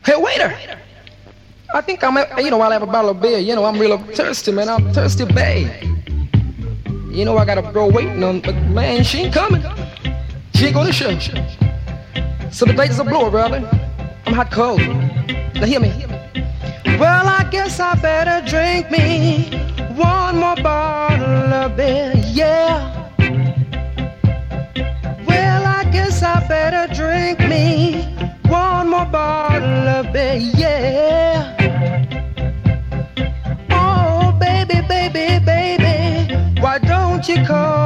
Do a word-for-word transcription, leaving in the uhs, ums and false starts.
Hey, waiter! I think I'm, you know, I'll have a bottle of beer. You know, I'm real thirsty, man. I'm thirsty, babe. You know, I got a girl waiting on, but man, she ain't coming. She ain't going to show. So the dates are blue, brother. I'm hot cold. Now hear me. Well, I guess I better drink me one more bottle of beer, yeah. Well, I guess I better drink me one more bottle of beer, yeah. Oh, baby, baby, baby, why don't you call